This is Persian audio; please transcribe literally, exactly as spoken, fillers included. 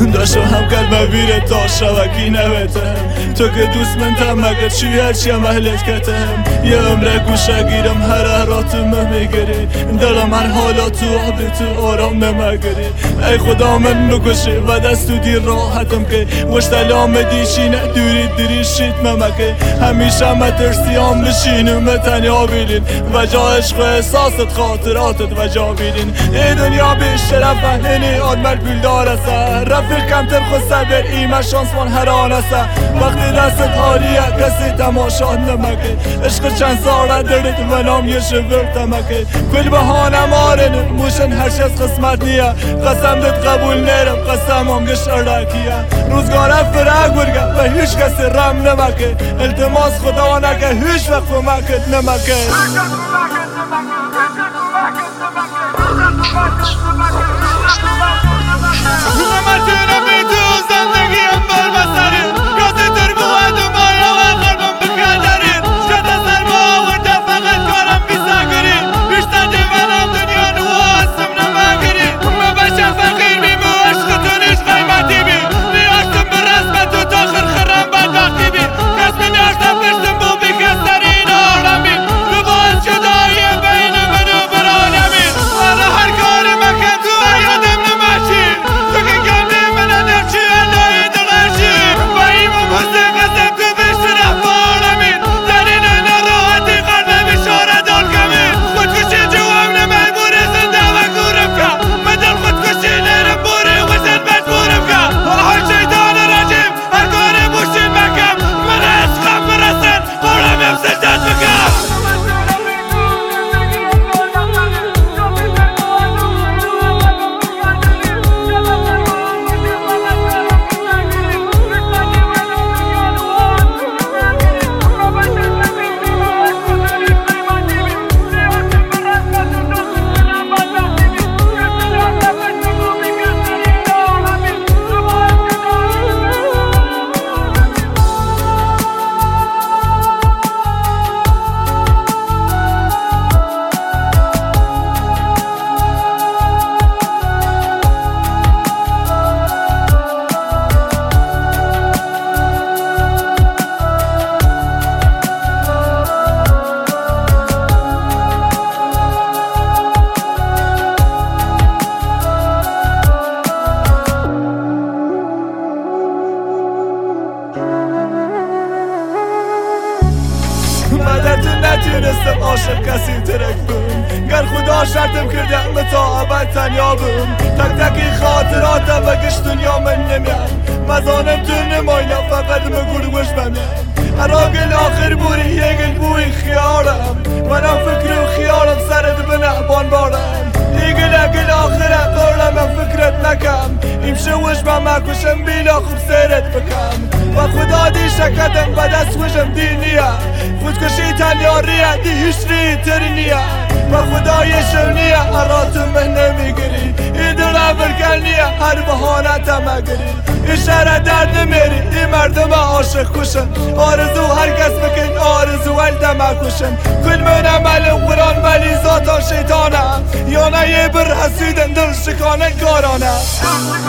داشو هم کلمه بیره تا شوکی نویتم تو که دوست من تم مگر چی هرچی هم اهلت کتم یه عمره گوشه گیرم هر احراتم میگری دلم من حالا تو آبی تو آرام نمگری ای خدا من بکشی و دستو دیر راحتم که وشتلام دیشینه دوری دریشیت ممکه همیشه مترسیام بشینم متنیا بیلین و جا عشق و احساست خاطراتت و جا بیلین ای دنیا بیش شرفه هنی آدمر بیل دارسه رفیق کمتر خود سبر ایمه شانس من هرانسه وقتی دستت حالیه کسی تماشا نمکه عشق چند ساله دردت و نام یه شور تمکه کل بهانه مارن موشن هر شخص قسمت نیه قسم دت قبول نیرم قسم هم گش اردکیه روزگاره فرق برگه و هیچ کسی رم نمکه التماس خدا نکه هیچ وقت فمکت نمکه نتونستم عاشق کسی ترک بم گر خدا شرطم کرده متا ابد تنیا بم تک تکی خاطراتم و گشت دنیا من نمیم مزانم تو نماینا فقط مگروش بمیم هراگل آخر بوری یه گل بوی خیارم منم فکر و خیارم سرد بنعبان بارم ایگل اگل آخره قرلم من فکرت نکم ایمشه وش با مکوشم بیلا خوب سرت بکم و خدا دی شکتم و دست وشم دی نیه خودکشی تنیاریه دی هیچ ری تری نیه و خدا یه شونیه اراتم من نمیگری ای دلم برکل نیه هر بحانه تمگری ای شهر درد نمیری ای مردم عاشق کشن آرزو هر کس بکن آرزو الدم کشن کل من عمل قرآن ولی ذاتا شیطانه یا نه یه بر حسیدن دل شکانه کارانه